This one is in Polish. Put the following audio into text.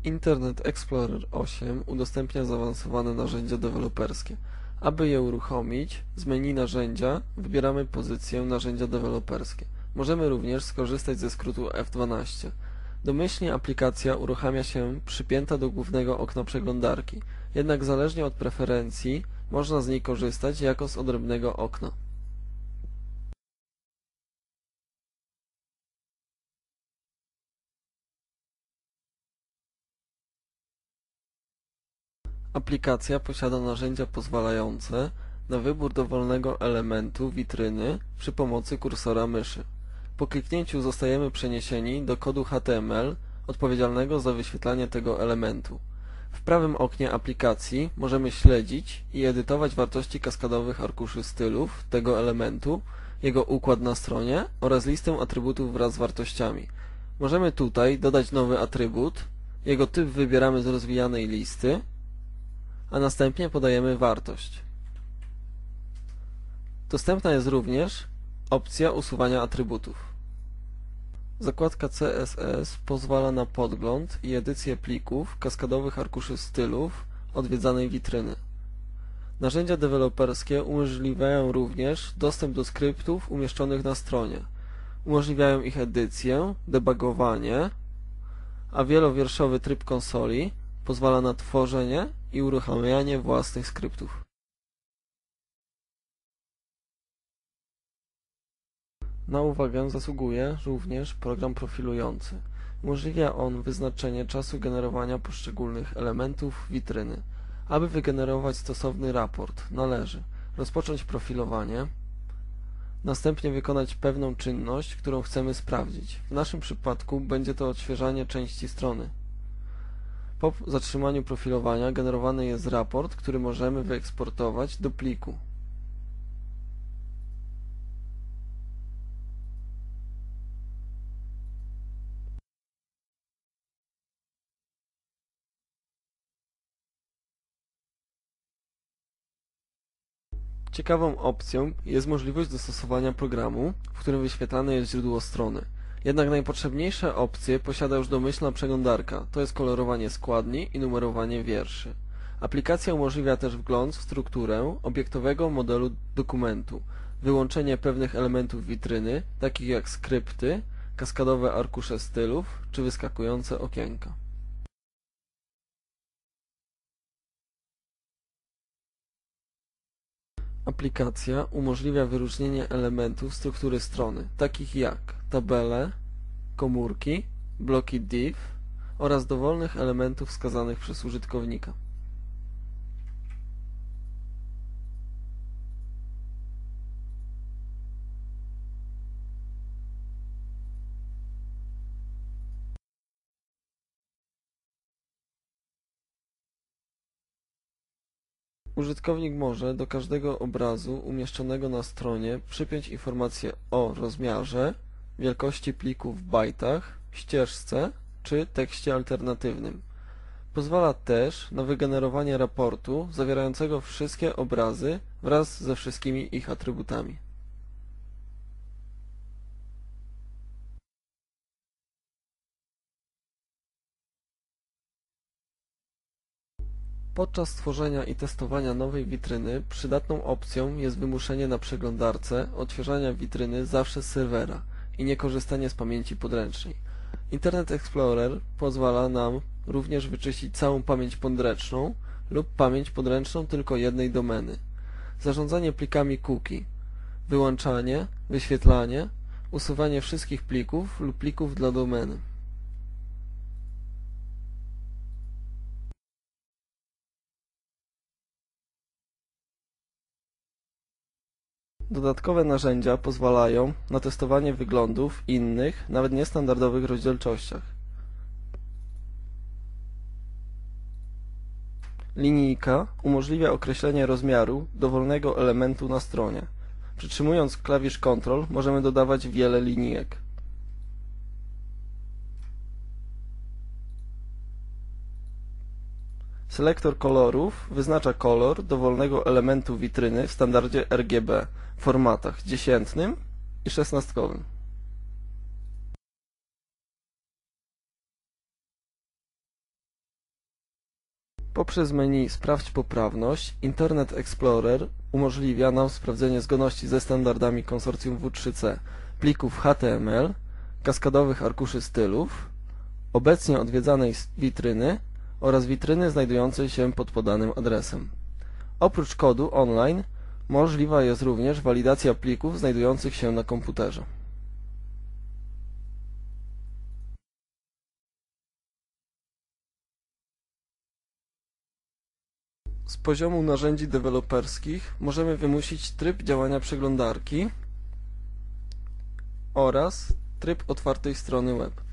Internet Explorer 8 udostępnia zaawansowane narzędzia deweloperskie. Aby je uruchomić, z menu Narzędzia wybieramy pozycję Narzędzia deweloperskie. Możemy również skorzystać ze skrótu F12. Domyślnie aplikacja uruchamia się przypięta do głównego okna przeglądarki, jednak zależnie od preferencji można z niej korzystać jako z odrębnego okna. Aplikacja posiada narzędzia pozwalające na wybór dowolnego elementu witryny przy pomocy kursora myszy. Po kliknięciu zostajemy przeniesieni do kodu HTML odpowiedzialnego za wyświetlanie tego elementu. W prawym oknie aplikacji możemy śledzić i edytować wartości kaskadowych arkuszy stylów tego elementu, jego układ na stronie oraz listę atrybutów wraz z wartościami. Możemy tutaj dodać nowy atrybut, jego typ wybieramy z rozwijanej listy, a następnie podajemy wartość. Dostępna jest również opcja usuwania atrybutów. Zakładka CSS pozwala na podgląd i edycję plików kaskadowych arkuszy stylów odwiedzanej witryny. Narzędzia deweloperskie umożliwiają również dostęp do skryptów umieszczonych na stronie. Umożliwiają ich edycję, debugowanie, a wielowierszowy tryb konsoli pozwala na tworzenie i uruchamianie własnych skryptów. Na uwagę zasługuje również program profilujący. Umożliwia on wyznaczenie czasu generowania poszczególnych elementów witryny. Aby wygenerować stosowny raport, należy rozpocząć profilowanie, następnie wykonać pewną czynność, którą chcemy sprawdzić. W naszym przypadku będzie to odświeżanie części strony. Po zatrzymaniu profilowania generowany jest raport, który możemy wyeksportować do pliku. Ciekawą opcją jest możliwość dostosowania programu, w którym wyświetlane jest źródło strony. Jednak najpotrzebniejsze opcje posiada już domyślna przeglądarka, to jest kolorowanie składni i numerowanie wierszy. Aplikacja umożliwia też wgląd w strukturę obiektowego modelu dokumentu, wyłączenie pewnych elementów witryny, takich jak skrypty, kaskadowe arkusze stylów czy wyskakujące okienka. Aplikacja umożliwia wyróżnienie elementów struktury strony, takich jak tabele, komórki, bloki div oraz dowolnych elementów wskazanych przez użytkownika. Użytkownik może do każdego obrazu umieszczonego na stronie przypiąć informacje o rozmiarze, wielkości pliku w bajtach, ścieżce czy tekście alternatywnym. Pozwala też na wygenerowanie raportu zawierającego wszystkie obrazy wraz ze wszystkimi ich atrybutami. Podczas tworzenia i testowania nowej witryny przydatną opcją jest wymuszenie na przeglądarce odświeżania witryny zawsze z serwera i niekorzystanie z pamięci podręcznej. Internet Explorer pozwala nam również wyczyścić całą pamięć podręczną lub pamięć podręczną tylko jednej domeny. Zarządzanie plikami cookie, wyłączanie, wyświetlanie, usuwanie wszystkich plików lub plików dla domeny. Dodatkowe narzędzia pozwalają na testowanie wyglądów w innych, nawet niestandardowych rozdzielczościach. Linijka umożliwia określenie rozmiaru dowolnego elementu na stronie. Przytrzymując klawisz Ctrl możemy dodawać wiele linijek. Selektor kolorów wyznacza kolor dowolnego elementu witryny w standardzie RGB w formatach dziesiętnym i szesnastkowym. Poprzez menu Sprawdź poprawność Internet Explorer umożliwia nam sprawdzenie zgodności ze standardami konsorcjum W3C plików HTML, kaskadowych arkuszy stylów, obecnie odwiedzanej witryny oraz witryny znajdującej się pod podanym adresem. Oprócz kodu online możliwa jest również walidacja plików znajdujących się na komputerze. Z poziomu narzędzi deweloperskich możemy wymusić tryb działania przeglądarki oraz tryb otwartej strony web.